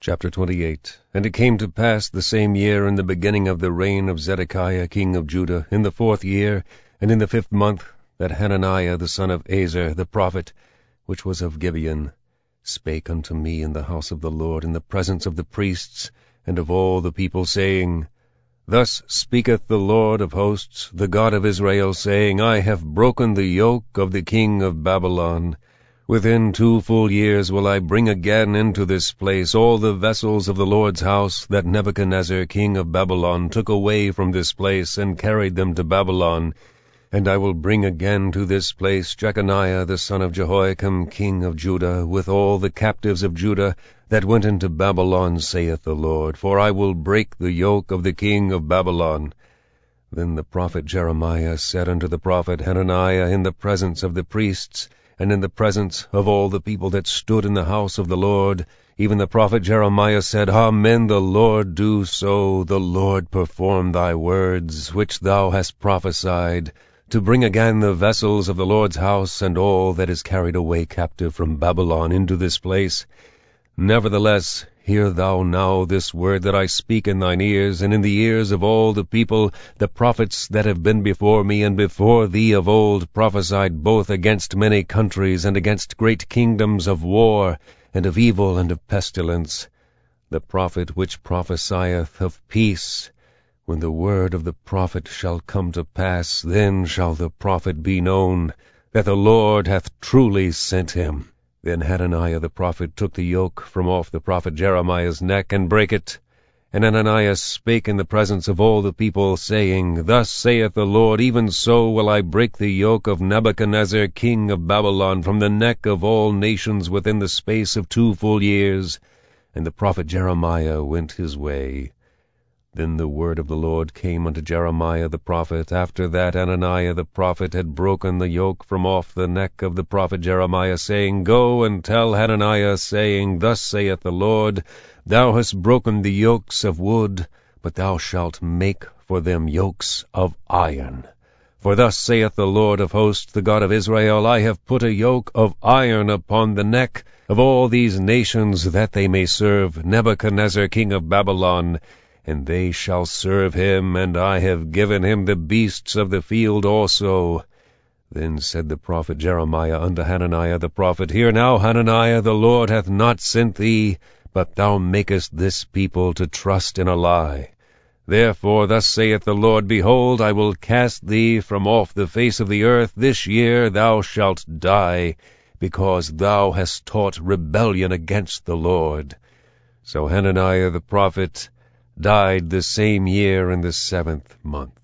Chapter 28. And it came to pass the same year, in the beginning of the reign of Zedekiah king of Judah, in the 4th year, and in the 5th month, that Hananiah the son of Azer the prophet, which was of Gibeon, spake unto me in the house of the Lord, in the presence of the priests, and of all the people, saying, Thus speaketh the Lord of hosts, the God of Israel, saying, I have broken the yoke of the king of Babylon. Within 2 full years will I bring again into this place all the vessels of the Lord's house that Nebuchadnezzar king of Babylon took away from this place, and carried them to Babylon. And I will bring again to this place Jeconiah the son of Jehoiakim king of Judah, with all the captives of Judah that went into Babylon, saith the Lord, for I will break the yoke of the king of Babylon. Then the prophet Jeremiah said unto the prophet Hananiah in the presence of the priests, and in the presence of all the people that stood in the house of the Lord, even the prophet Jeremiah said, Amen, the Lord do so, the Lord perform thy words, which thou hast prophesied, to bring again the vessels of the Lord's house, and all that is carried away captive from Babylon into this place. Nevertheless, hear thou now this word that I speak in thine ears, and in the ears of all the people, the prophets that have been before me and before thee of old prophesied both against many countries and against great kingdoms of war, and of evil and of pestilence. The prophet which prophesieth of peace, when the word of the prophet shall come to pass, then shall the prophet be known, that the Lord hath truly sent him. Then Hananiah the prophet took the yoke from off the prophet Jeremiah's neck, and brake it. And Ananias spake in the presence of all the people, saying, Thus saith the Lord, even so will I break the yoke of Nebuchadnezzar king of Babylon from the neck of all nations within the space of 2 full years. And the prophet Jeremiah went his way. Then the word of the Lord came unto Jeremiah the prophet, after that Hananiah the prophet had broken the yoke from off the neck of the prophet Jeremiah, saying, Go and tell Hananiah, saying, Thus saith the Lord, Thou hast broken the yokes of wood, but thou shalt make for them yokes of iron. For thus saith the Lord of hosts, the God of Israel, I have put a yoke of iron upon the neck of all these nations, that they may serve Nebuchadnezzar king of Babylon, and they shall serve him, and I have given him the beasts of the field also. Then said the prophet Jeremiah unto Hananiah the prophet, Hear now, Hananiah, the Lord hath not sent thee, but thou makest this people to trust in a lie. Therefore thus saith the Lord, Behold, I will cast thee from off the face of the earth. This year thou shalt die, because thou hast taught rebellion against the Lord. So Hananiah the prophet died the same year in the 7th month.